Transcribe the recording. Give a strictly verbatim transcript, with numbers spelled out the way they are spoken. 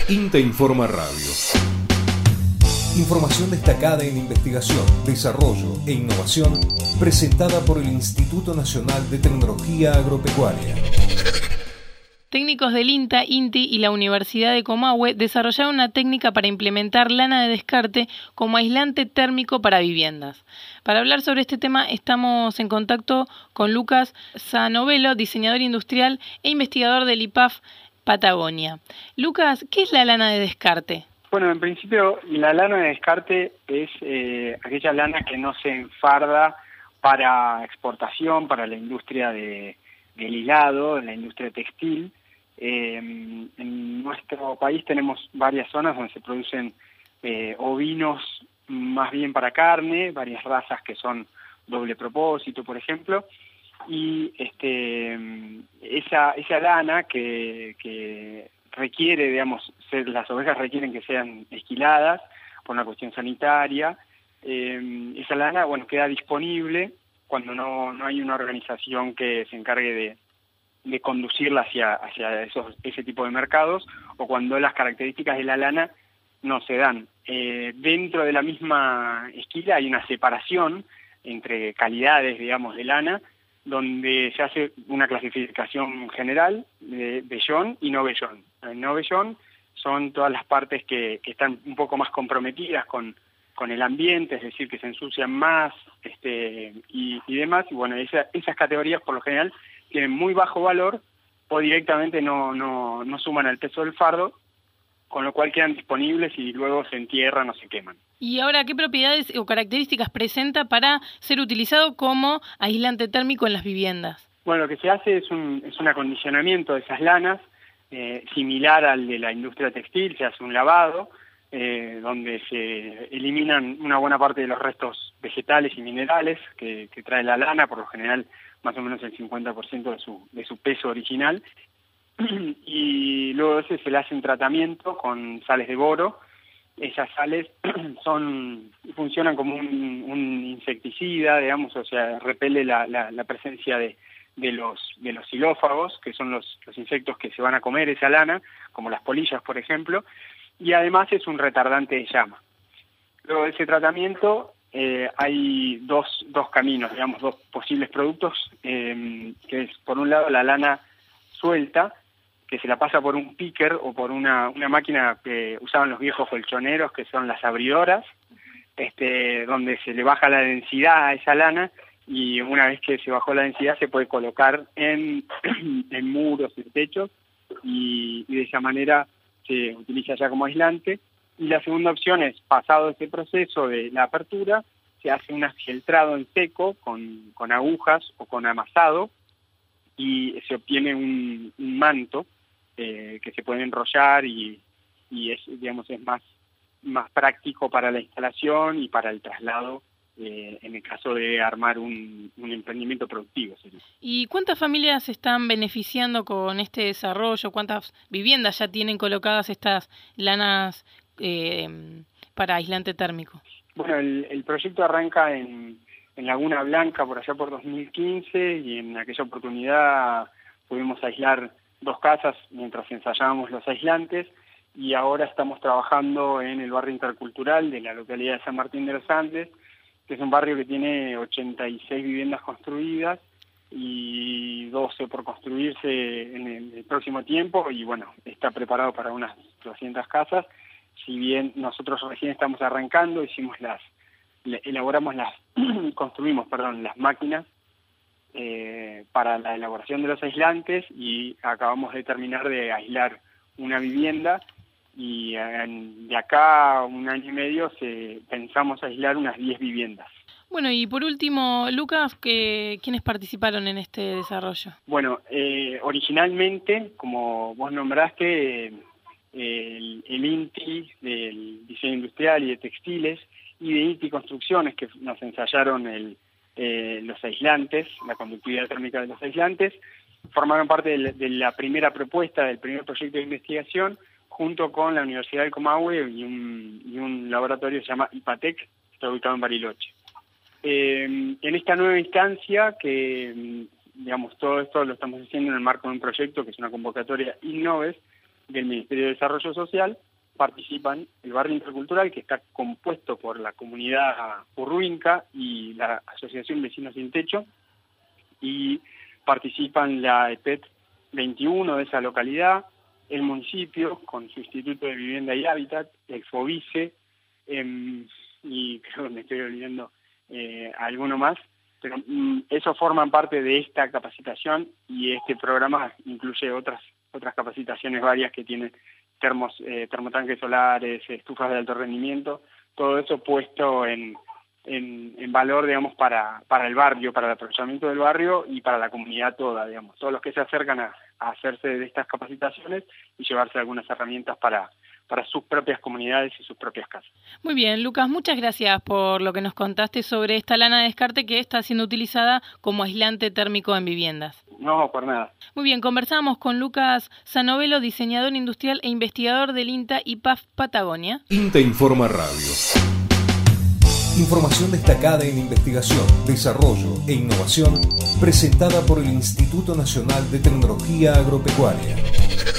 INTA Informa Radio. Información destacada en investigación, desarrollo e innovación presentada por el Instituto Nacional de Tecnología Agropecuaria. Técnicos del INTA, INTI y la Universidad de Comahue desarrollaron una técnica para implementar lana de descarte como aislante térmico para viviendas. Para hablar sobre este tema estamos en contacto con Lucas Zanovelo, diseñador industrial e investigador del I P A F Patagonia. Lucas, ¿qué es la lana de descarte? Bueno, en principio la lana de descarte es eh, aquella lana que no se enfarda para exportación, para la industria de, del hilado, la industria textil. Eh, en nuestro país tenemos varias zonas donde se producen eh, ovinos más bien para carne, varias razas que son doble propósito, por ejemplo, y este esa esa lana que, que requiere, digamos, ser, las ovejas requieren que sean esquiladas por una cuestión sanitaria. Eh, esa lana, bueno, queda disponible cuando no, no hay una organización que se encargue de, de conducirla hacia, hacia esos, ese tipo de mercados, o cuando las características de la lana no se dan. Eh, dentro de la misma esquila hay una separación entre calidades, digamos, de lana, donde se hace una clasificación general de vellón y no vellón. El no vellón son todas las partes que, que están un poco más comprometidas con, con el ambiente, es decir, que se ensucian más este, y, y demás. Y bueno, esa, esas categorías por lo general tienen muy bajo valor o directamente no, no, no suman al peso del fardo, con lo cual quedan disponibles y luego se entierran o se queman. Y ahora, ¿qué propiedades o características presenta para ser utilizado como aislante térmico en las viviendas? Bueno, lo que se hace es un, es un acondicionamiento de esas lanas, eh, similar al de la industria textil. Se hace un lavado, eh, donde se eliminan una buena parte de los restos vegetales y minerales que, que trae la lana, por lo general más o menos el cincuenta por ciento de su, de su peso original, y luego de ese se le hace un tratamiento con sales de boro. Esas sales son funcionan como un, un insecticida, digamos, o sea, repele la, la, la presencia de, de los de los xilófagos, que son los, los insectos que se van a comer esa lana, como las polillas, por ejemplo, y además es un retardante de llama. Luego de ese tratamiento eh, hay dos, dos caminos, digamos, dos posibles productos, eh, que es, por un lado, la lana suelta, que se la pasa por un picker o por una, una máquina que usaban los viejos colchoneros, que son las abridoras, este, donde se le baja la densidad a esa lana, y una vez que se bajó la densidad se puede colocar en, en muros, en techos, y, y de esa manera se utiliza ya como aislante. Y la segunda opción es, pasado este proceso de la apertura, se hace un afieltrado en seco con, con agujas o con amasado, y se obtiene un, un manto eh, que se puede enrollar y, y es, digamos, es más, más práctico para la instalación y para el traslado eh, en el caso de armar un, un emprendimiento productivo. ¿Sí? ¿Y cuántas familias se están beneficiando con este desarrollo? ¿Cuántas viviendas ya tienen colocadas estas lanas eh, para aislante térmico? Bueno, el, el proyecto arranca en en Laguna Blanca por allá por dos mil quince, y en aquella oportunidad pudimos aislar dos casas mientras ensayábamos los aislantes, y ahora estamos trabajando en el barrio intercultural de la localidad de San Martín de los Andes, que es un barrio que tiene ochenta y seis viviendas construidas y doce por construirse en el, el próximo tiempo, y bueno, está preparado para unas doscientas casas. Si bien nosotros recién estamos arrancando, hicimos las elaboramos las, construimos, perdón, las máquinas eh, para la elaboración de los aislantes, y acabamos de terminar de aislar una vivienda, y en, de acá a un año y medio se, pensamos aislar unas diez viviendas. Bueno, y por último, Lucas, ¿qué, ¿quiénes participaron en este desarrollo? Bueno, eh, originalmente, como vos nombraste, eh, el, el INTI del diseño industrial y de textiles, y de INTI Construcciones, que nos ensayaron el, eh, los aislantes, la conductividad térmica de los aislantes, formaron parte de la, de la primera propuesta, del primer proyecto de investigación, junto con la Universidad del Comahue y un, y un laboratorio que se llama IPATEC, que está ubicado en Bariloche. Eh, en esta nueva instancia, que digamos todo esto lo estamos haciendo en el marco de un proyecto que es una convocatoria Innoves, del Ministerio de Desarrollo Social participan el barrio intercultural, que está compuesto por la comunidad Purruinca y la Asociación Vecinos Sin Techo, y participan la E P E T veintiuno de esa localidad, el municipio con su Instituto de Vivienda y Hábitat, el FOBICE, eh, y creo que me estoy olvidando eh, alguno más, pero mm, eso forman parte de esta capacitación, y este programa incluye otras otras capacitaciones varias que tienen termos, eh, termotanques solares, estufas de alto rendimiento, todo eso puesto en, en, en valor, digamos, para, para el barrio, para el aprovechamiento del barrio y para la comunidad toda, digamos, todos los que se acercan a, a hacerse de estas capacitaciones y llevarse algunas herramientas para, para sus propias comunidades y sus propias casas. Muy bien, Lucas, muchas gracias por lo que nos contaste sobre esta lana de descarte que está siendo utilizada como aislante térmico en viviendas. No, por nada. Muy bien, conversamos con Lucas Zanovelo, diseñador industrial e investigador del INTA y P A F Patagonia. INTA Informa Radio. Información destacada en investigación, desarrollo e innovación, presentada por el Instituto Nacional de Tecnología Agropecuaria.